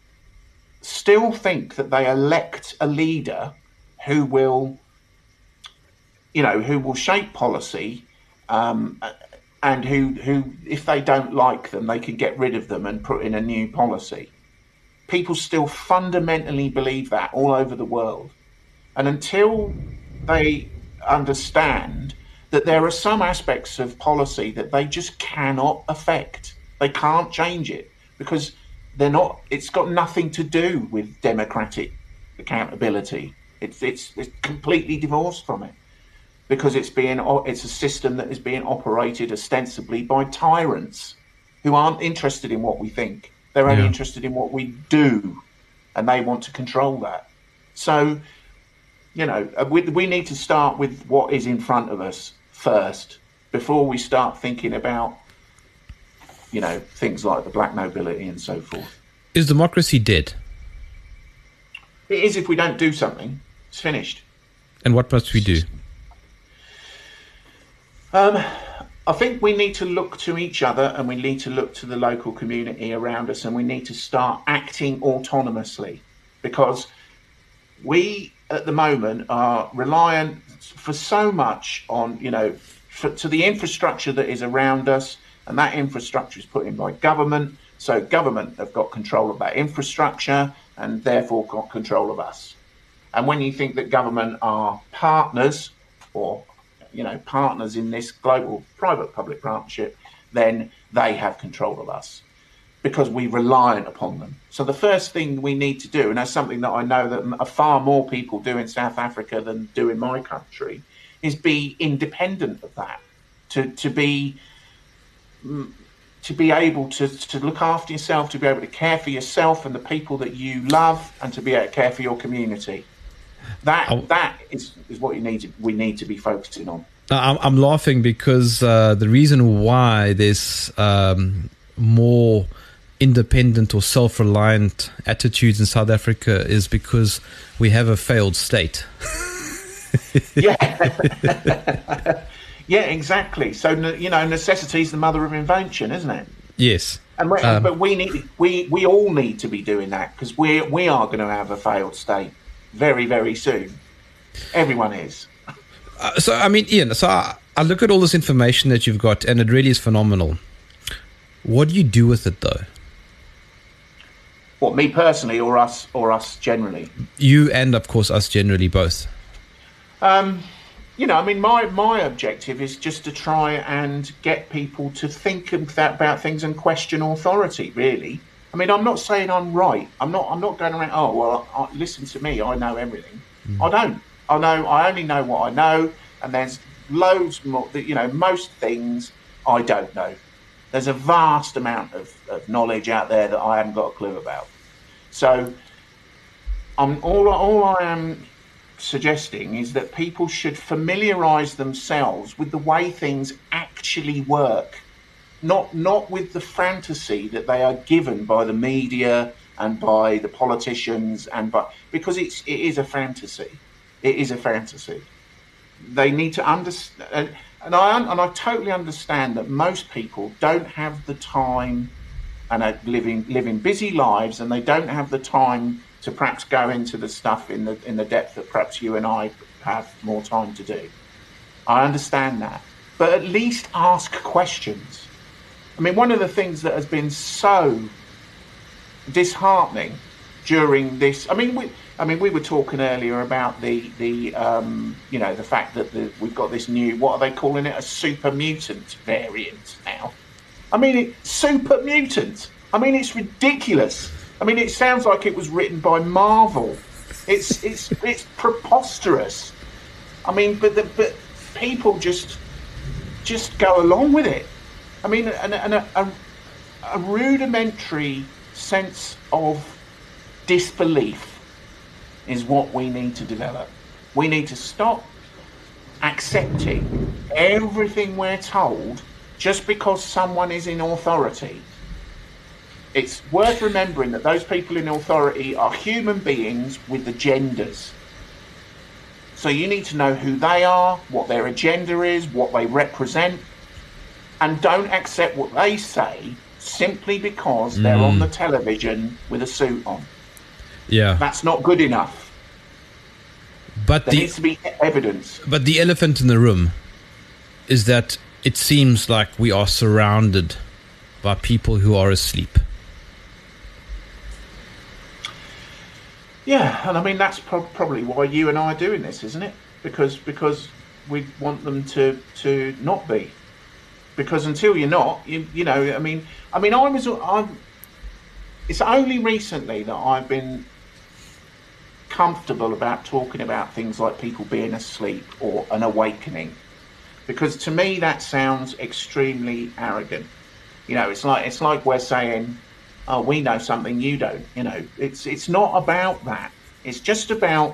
still think that they elect a leader who will, you know, who will shape policy, um, and who, who, if they don't like them, they can get rid of them and put in a new policy. People still fundamentally believe that all over the world. And until they understand that there are some aspects of policy that they just cannot affect, they can't change it, because they're not, it's got nothing to do with democratic accountability. It's, it's, it's completely divorced from it, because it's being, it's a system that is being operated ostensibly by tyrants who aren't interested in what we think. They're only
Yeah.
interested in what we do, and they want to control that. So, you know, we, we need to start with what is in front of us first, before we start thinking about, you know, things like the black nobility and so forth.
Is democracy dead?
It is if we don't do something. It's finished.
And what must we do?
Um, I think we need to look to each other, and we need to look to the local community around us, and we need to start acting autonomously, because we at the moment are reliant for so much on, you know, for, to the infrastructure that is around us, and that infrastructure is put in by government. So government have got control of that infrastructure and therefore got control of us. And when you think that government are partners, or, you know, partners in this global private-public partnership, then they have control of us, because we're reliant upon them. So the first thing we need to do, and that's something that I know that far more people do in South Africa than do in my country, is be independent of that, to to be to be able to, to look after yourself, to be able to care for yourself and the people that you love, and to be able to care for your community. That
I'll,
that is, is what you need to, we need to be focusing on.
I'm, I'm laughing because uh, the reason why there's um, more independent or self-reliant attitudes in South Africa is because we have a failed state.
Yeah. Yeah, exactly. So, you know, necessity is the mother of invention, isn't it?
Yes.
And we,
um,
but we need, we, we all need to be doing that, because we we are going to have a failed state very, very soon. Everyone is.
Uh, so, I mean, Ian, so I, I look at all this information that you've got, and it really is phenomenal. What do you do with it, though?
What, me personally, or us, or us generally? You
and, of course, us generally, both.
Um, you know, I mean, my, my objective is just to try and get people to think about things and question authority, really. I mean, I'm not saying I'm right. I'm not I'm not going around, oh, well, I, listen to me, I know everything. Mm. I don't. I know, I only know what I know, and there's loads more, you know, most things I don't know. There's a vast amount of, of knowledge out there that I haven't got a clue about. So I'm all, all I am suggesting is that people should familiarize themselves with the way things actually work, not not with the fantasy that they are given by the media and by the politicians, and by, because it's it is a fantasy. It is a fantasy. They need to understand, and I and I totally understand that most people don't have the time and are living living busy lives, and they don't have the time to perhaps go into the stuff in the in the depth that perhaps you and I have more time to do. I understand that, but at least ask questions. I mean, one of the things that has been so disheartening during this, I mean, we, I mean, we were talking earlier about the the um, you know, the fact that the, we've got this new, what are they calling it, a super mutant variant now. I mean, it, super mutant. I mean, it's ridiculous. I mean, it sounds like it was written by Marvel. It's it's it's preposterous. I mean, but the, but people just just go along with it. I mean, and, and a, a, a rudimentary sense of disbelief is what we need to develop. We need to stop accepting everything we're told just because someone is in authority. It's worth remembering that those people in authority are human beings with agendas. So you need to know who they are, what their agenda is, what they represent, and don't accept what they say simply because mm. they're on the television with a suit on.
Yeah.
That's not good enough.
But
there
the,
needs to be evidence.
But the elephant in the room is that it seems like we are surrounded by people who are asleep.
Yeah, and I mean, that's pro- probably why you and I are doing this, isn't it? Because because we want them to, to not be. Because until you're not, you, you know, I mean, I mean, I was, I'm, it's only recently that I've been comfortable about talking about things like people being asleep or an awakening. Because to me, that sounds extremely arrogant. You know, it's like, it's like we're saying, oh, we know something you don't. You know, it's it's not about that. It's just about,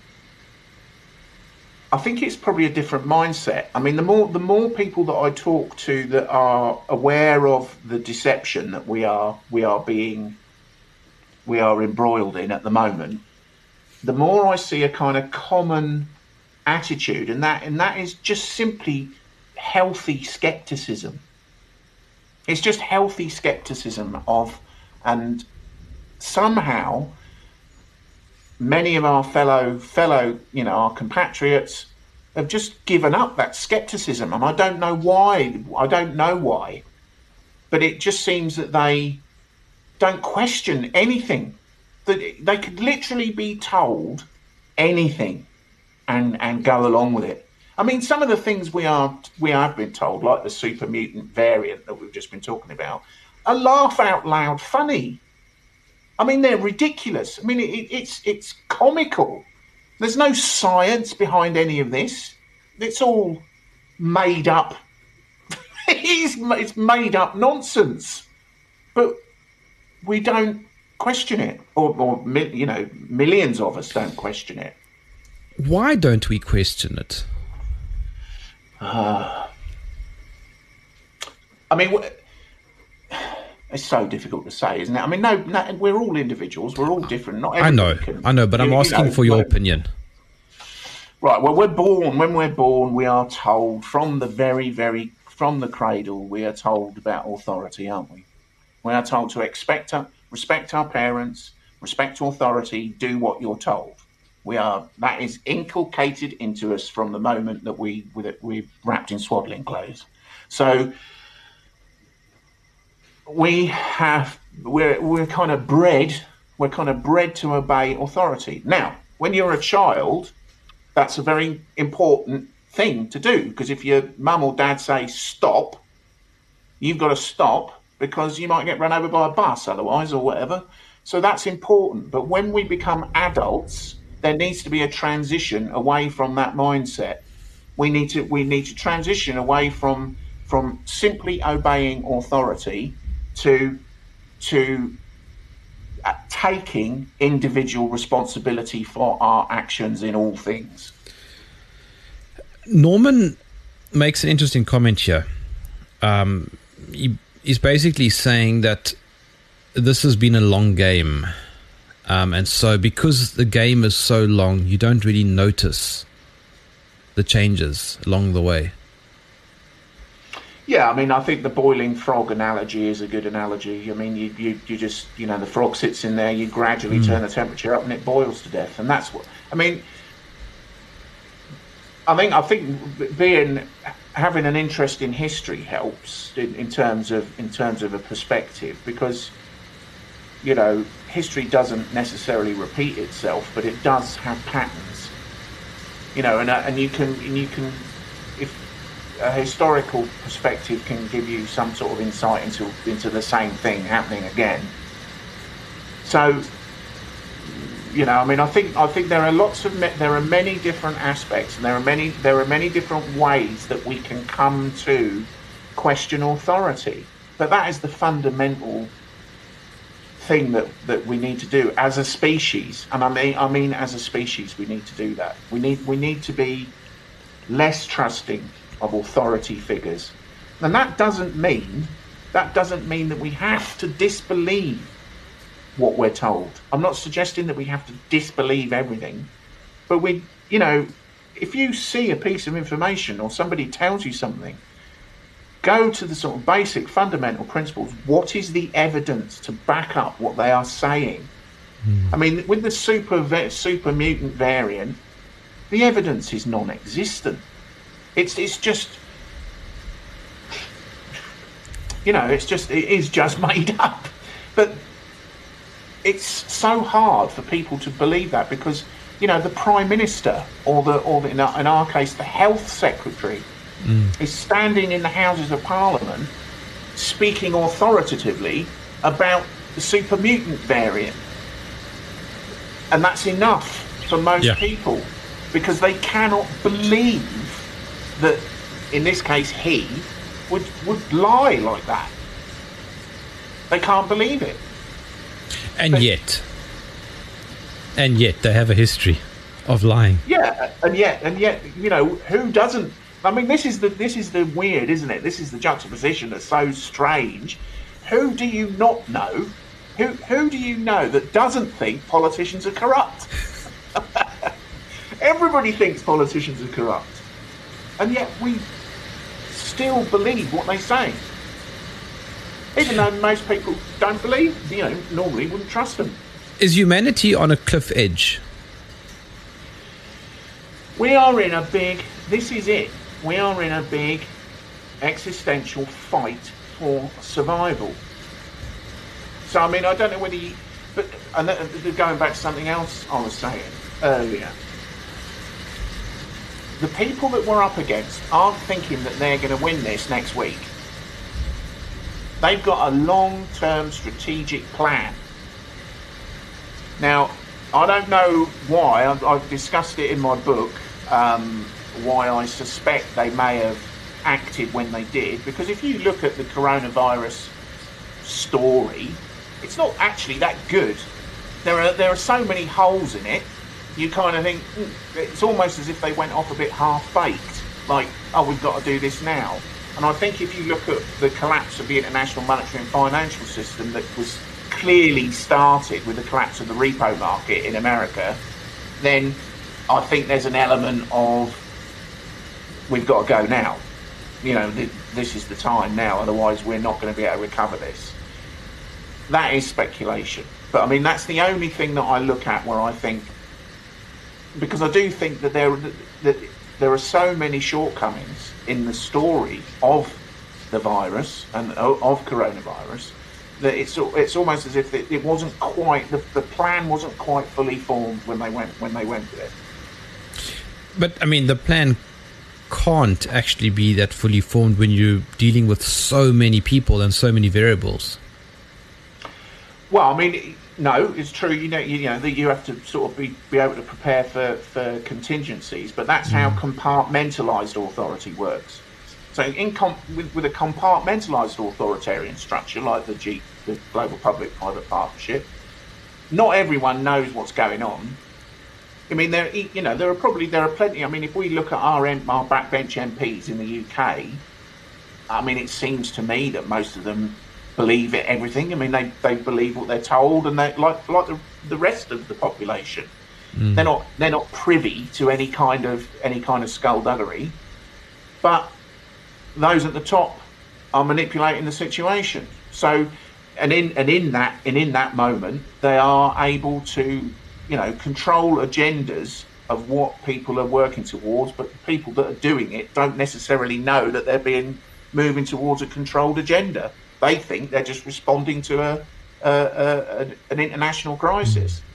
I think it's probably a different mindset. I mean, the more the more people that I talk to that are aware of the deception that we are we are being we are embroiled in at the moment, the more I see a kind of common attitude, and that and that is just simply healthy skepticism. It's just healthy skepticism of, and somehow many of our fellow fellow you know our compatriots have just given up that skepticism, and I don't know why. I don't know why, but it just seems that they don't question anything. That they could literally be told anything and and go along with it. I mean, some of the things we are we have been told, like the super mutant variant that we've just been talking about, are laugh out loud funny. I mean, they're ridiculous. I mean, it, it's it's comical. There's no science behind any of this. It's all made up. it's, it's made up nonsense. But we don't question it, or, or you know, millions of us don't question it.
Why don't we question it?
Uh, I mean, it's so difficult to say, isn't it? I mean, no, no we're all individuals. We're all different. Not
I know,
can,
I know, but I'm
you,
asking
you know,
for your opinion.
Right. Well, we're born. When we're born, we are told from the very, very from the cradle. We are told about authority, aren't we? We are told to expect, respect our parents, respect authority, do what you're told. We are. That is inculcated into us from the moment that we we're wrapped in swaddling clothes. So we have. We're we're kind of bred. We're kind of bred to obey authority. Now, when you're a child, that's a very important thing to do, because if your mum or dad say stop, you've got to stop, because you might get run over by a bus otherwise, or whatever. So that's important. But when we become adults, there needs to be a transition away from that mindset. We need to we need to transition away from from simply obeying authority to to taking individual responsibility for our actions in all things.
Norman makes an interesting comment here. Um, he, he's basically saying that this has been a long game. Um, and so because the game is so long, you don't really notice the changes along the way.
Yeah, I mean, I think the boiling frog analogy is a good analogy. I mean, you, you, you just, you know, the frog sits in there, you gradually mm. turn the temperature up and it boils to death. And that's what, I mean, I think, I think being, having an interest in history helps in, in terms of, in terms of a perspective, because, you know, history doesn't necessarily repeat itself, but it does have patterns, you know, and, uh, and you can, and you can, if, a historical perspective can give you some sort of insight into into the same thing happening again. So, you know, I mean, I think I think there are lots of there are many different aspects, and there are many there are many different ways that we can come to question authority. But that is the fundamental thing that that we need to do as a species, and I mean I mean as a species we need to do that. We need we need to be less trusting of authority figures, and that doesn't mean that doesn't mean that we have to disbelieve what we're told. I'm not suggesting that we have to disbelieve everything, but we, you know, if you see a piece of information or somebody tells you something, go to the sort of basic fundamental principles. What is the evidence to back up what they are saying? Mm. I mean, with the super super mutant variant, the evidence is non-existent. It's it's just, you know, it's just it is just made up. But it's so hard for people to believe that, because, you know, the Prime Minister or the or the, in, our, in our case the Health Secretary mm. is standing in the Houses of Parliament speaking authoritatively about the super mutant variant, and that's enough for most yeah. people, because they cannot believe that, in this case, he would would lie like that. They can't believe it.
And
but,
yet, and yet they have a history of lying.
Yeah, and yet, and yet, you know, who doesn't? I mean, this is the this is the weird, isn't it? This is the juxtaposition that's so strange. Who do you not know? Who who do you know that doesn't think politicians are corrupt? Everybody thinks politicians are corrupt. And yet we still believe what they say, even though most people don't believe, you know, normally wouldn't trust them.
Is humanity on a cliff edge?
We are in a big, this is it, we are in a big existential fight for survival. So, I mean, I don't know whether you, but and going back to something else I was saying earlier, the people that we're up against aren't thinking that they're going to win this next week. They've got a long-term strategic plan. Now, I don't know why, I've, I've discussed it in my book, um, why I suspect they may have acted when they did, because if you look at the coronavirus story, it's not actually that good. There are, there are so many holes in it. You kind of think, mm, it's almost as if they went off a bit half-baked, like, oh, we've got to do this now. And I think if you look at the collapse of the international monetary and financial system that was clearly started with the collapse of the repo market in America, then I think there's an element of, we've got to go now. You know, th- this is the time now, otherwise we're not going to be able to recover this. That is speculation. But I mean, that's the only thing that I look at where I think, because I do think that there that there are so many shortcomings in the story of the virus and of coronavirus that it's it's almost as if it, it wasn't quite the, the plan wasn't quite fully formed when they went when they went with it.
But I mean, the plan can't actually be that fully formed when you're dealing with so many people and so many variables.
Well, I mean, no, it's true. You know, you, you know that you have to sort of be, be able to prepare for, for contingencies, but that's mm. how compartmentalised authority works. So, in com- with, with a compartmentalised authoritarian structure like the G, the Global Public-Private Partnership, not everyone knows what's going on. I mean, there, you know, there are probably there are plenty. I mean, if we look at our our backbench M Ps in the U K, I mean, it seems to me that most of them believe it, everything. I mean, they, they believe what they're told, and they like like the, the rest of the population. Mm. They're not they're not privy to any kind of any kind of skullduggery, but those at the top are manipulating the situation. So, and in and in that and in that moment, they are able to, you know, control agendas of what people are working towards. But the people that are doing it don't necessarily know that they're being moving towards a controlled agenda. They think they're just responding to a, a, a an international crisis.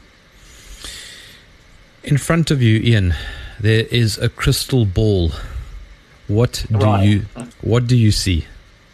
In front of you, Ian, there is a crystal ball. What do right. you what do you see?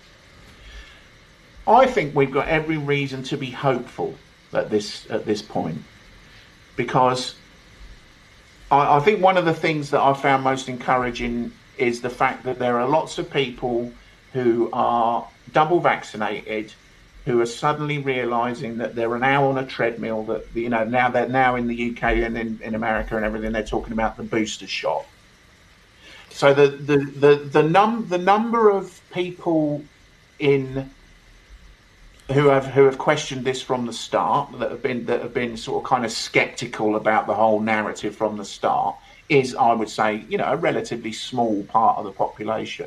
I think we've got every reason to be hopeful at this at this point, because I, I think one of the things that I found most encouraging is the fact that there are lots of people who are double vaccinated, who are suddenly realizing that they're now on a treadmill, that, you know, now they're now in the U K and in, in America and everything, they're talking about the booster shot. So the the the the num the number of people in who have who have questioned this from the start, that have been that have been sort of kind of skeptical about the whole narrative from the start, is, I would say, you know, a relatively small part of the population.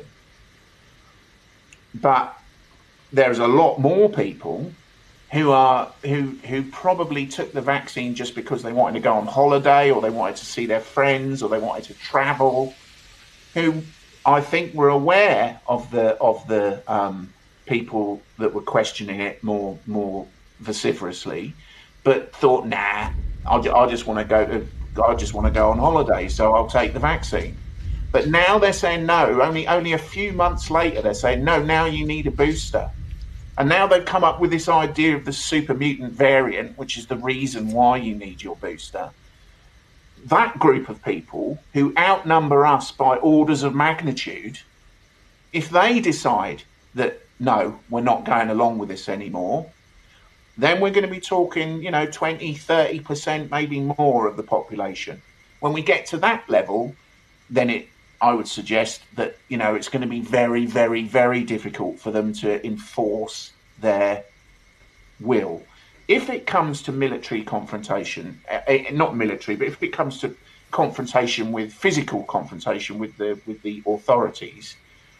But there's a lot more people who are who who probably took the vaccine just because they wanted to go on holiday, or they wanted to see their friends, or they wanted to travel, who I think were aware of the of the um, people that were questioning it more more vociferously, but thought, nah, I I just want to go to I just want to go on holiday, so I'll take the vaccine. But now they're saying no. Only only a few months later, they're saying no. Now you need a booster, and now they've come up with this idea of the super mutant variant, which is the reason why you need your booster. That group of people, who outnumber us by orders of magnitude, if they decide that no, we're not going along with this anymore, then we're going to be talking, you know, twenty, thirty percent, maybe more of the population. When we get to that level, then it, I would suggest that, you know, it's going to be very, very, very difficult for them to enforce their will. If it comes to military confrontation, uh, not military, but if it comes to confrontation with physical confrontation with the with the authorities,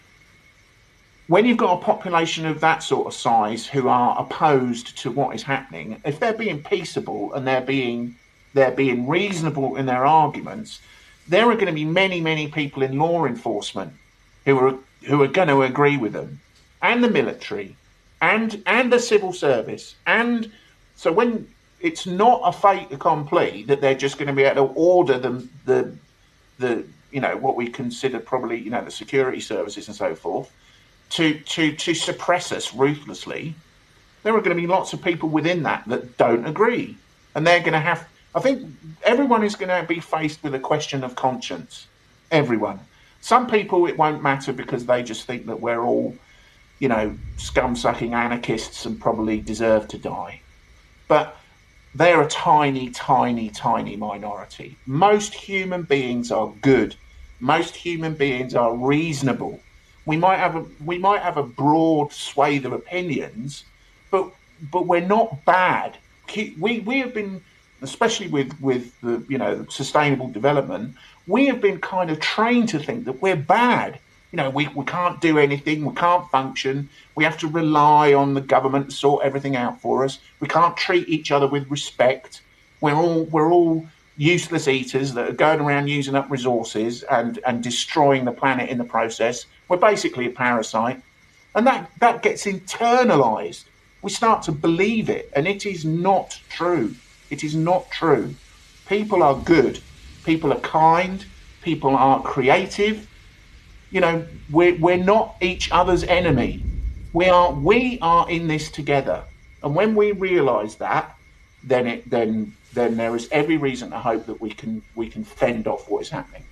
when you've got a population of that sort of size who are opposed to what is happening, if they're being peaceable and they're being they're being reasonable in their arguments, there are going to be many, many people in law enforcement who are who are going to agree with them, and the military, and and the civil service, and so when it's not a fait accompli that they're just going to be able to order them the the you know what we consider probably you know the security services and so forth to to to suppress us ruthlessly, there are going to be lots of people within that that don't agree, and they're going to have. I think everyone is going to be faced with a question of conscience. Everyone. Some people it won't matter because they just think that we're all, you know, scum-sucking anarchists and probably deserve to die. But they're a tiny, tiny, tiny minority. Most human beings are good. Most human beings are reasonable. We might have a we might have a broad swathe of opinions, but but we're not bad. We we have been, especially with with the you know sustainable development, we have been kind of trained to think that we're bad. You know, we, we can't do anything, we can't function, we have to rely on the government to sort everything out for us. We can't treat each other with respect. We're all we're all useless eaters that are going around using up resources and, and destroying the planet in the process. We're basically a parasite. And that, that gets internalized. We start to believe it, and it is not true. It is not true. People are good. People are kind. People are creative. You know, we're, we're not each other's enemy. We are we are in this together. And when we realise that, then it then then there is every reason to hope that we can we can fend off what is happening.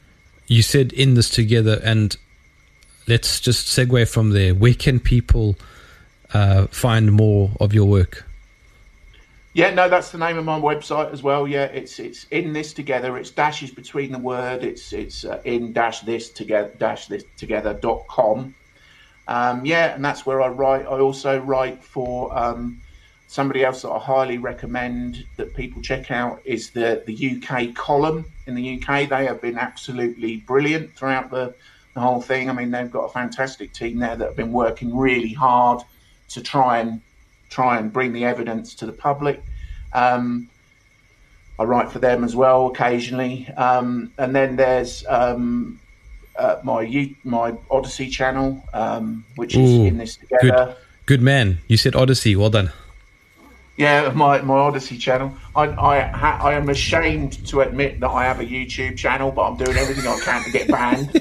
You said in this together, and let's just segue from there. Where can people uh, find more of your work?
Yeah, no, that's the name of my website as well. Yeah, it's it's in this together. It's dashes between the word. It's it's uh, in dash this together dash this together dot com. Um, yeah, and that's where I write. I also write for um, somebody else that I highly recommend that people check out is the the U K column in the U K. They have been absolutely brilliant throughout the, the whole thing. I mean, they've got a fantastic team there that have been working really hard to try and try and bring the evidence to the public. Um, I write for them as well occasionally. Um, and then there's um, uh, my my Odyssey channel, um, which is
Ooh,
in this together.
Good, good man. You said Odyssey. Well done.
Yeah, my, my Odyssey channel. I I, ha- I am ashamed to admit that I have a YouTube channel, but I'm doing everything I can to get banned.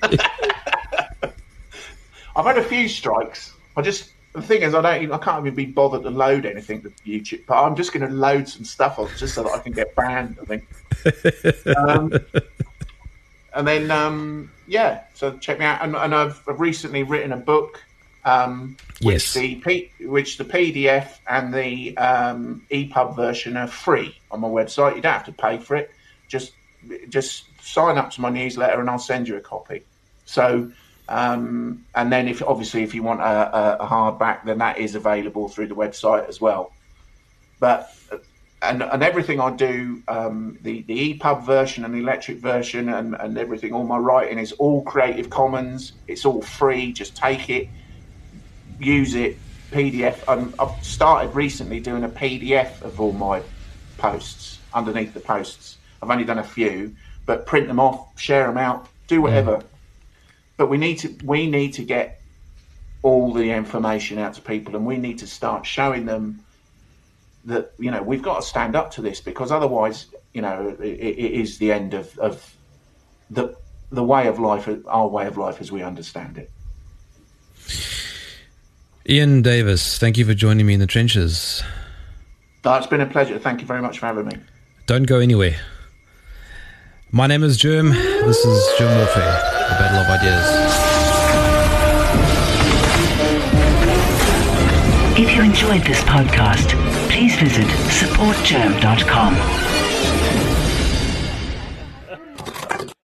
I've had a few strikes. I just... The thing is, I don't. Even, I can't even be bothered to load anything to YouTube. But I'm just going to load some stuff off just so that I can get banned. I think. um, and then, um, yeah. So check me out. And, and I've, I've recently written a book, um, which
yes.
the P, which the P D F and the um, E P U B version are free on my website. You don't have to pay for it. Just just sign up to my newsletter, and I'll send you a copy. So. Um, and then if obviously if you want a, a hardback, then that is available through the website as well. But and and everything I do, um, the the E P U B version and the electric version and, and everything, all my writing is all Creative Commons. It's all free. Just take it, use it. P D F. Um, I've started recently doing a P D F of all my posts underneath the posts. I've only done a few, but print them off, share them out, do whatever. Mm. But we need to we need to get all the information out to people, and we need to start showing them that, you know, we've got to stand up to this, because otherwise, you know, it, it is the end of, of the the way of life, our way of life as we understand it.
Ian Davis, thank you for joining me in the trenches.
Oh, it's been a pleasure. Thank you very much for having me.
Don't go anywhere. My name is Germ. This is Germ Warfare, a battle of ideas.
If you enjoyed this podcast, please visit support germ dot com.